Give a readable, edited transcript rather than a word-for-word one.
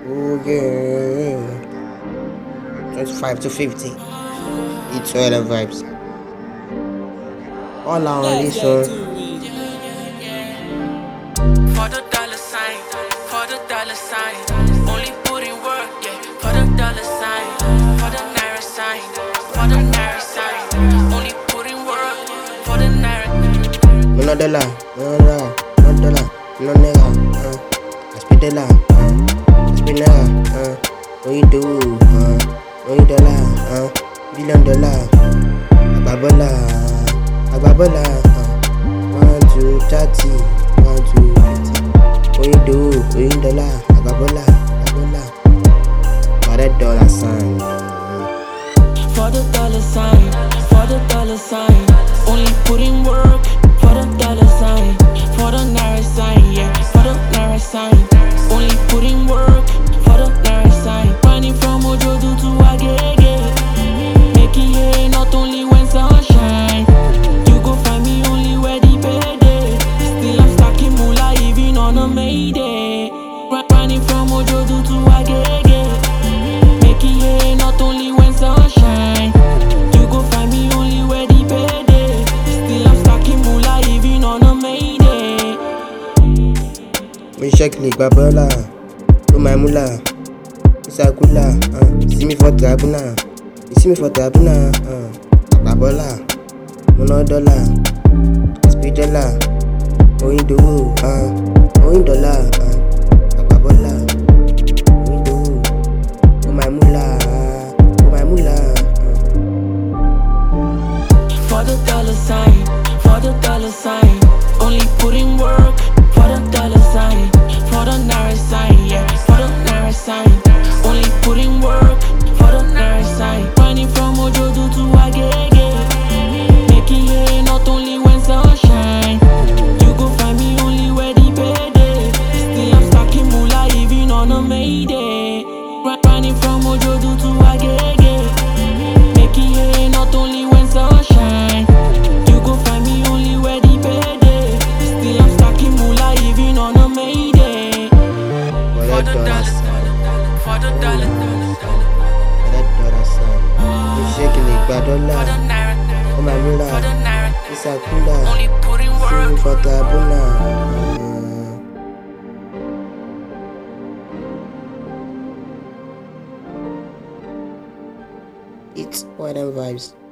Oh yeah. 25 to 50. It's all the vibes. All on this one. For the dollar sign, for the dollar sign. Only put in work, yeah. For the dollar sign, for the naira sign, for the naira sign. Only put in work for the naira. No dollar, no dollar, no naira. I speed dollar, I speed naira. What you do? What you dollar? $1 billion. Agbabola. 1 to 30, 1 to 50. What you do? What you dollar? Agbabola. For that dollar sign. For the dollar sign, for the dollar sign. Only put in work for the dollar sign, for the naira sign, yeah. For the naira sign. Only put in work for the naira sign. Running from Ojodu to Agege. Making hay not only when sunshine. You go find me only where the payday. Still I'm stacking moolah even on a Mayday. Running from Ojodu to Agege. Making hay not only when sunshine. You go find me only where the payday. Still I'm stacking moolah even on a Mayday. Me check ni Agbabola. Do my moolah. Isakula. See me for Tribuna. You see me for Tribuna. Agbabola. No dollar. Speed dollar. What you do? What you dollar? Agbabola. What you do? Do my moolah. For the dollar sign, for the dollar sign. Only put in work for the dollar sign, for the naira sign, yeah. For the naira sign. Only put in work for the naira sign. Running from Ojodu to Agege. Making hay not only when sunshine. You go find me only where the payday. Still I'm stacking moolah even on a Mayday. Running from Ojodu to Agege. Making hay not only when sunshine. You go find me only where the payday. Still I'm stacking moolah even on a Mayday. For that dollar sign. For the dollar. For that dollar sign. Me check ni For the Agbabola. naira. Do my For the moolah. naira. Isakula. Only put in See me work. for Tribuna. It's all them vibes.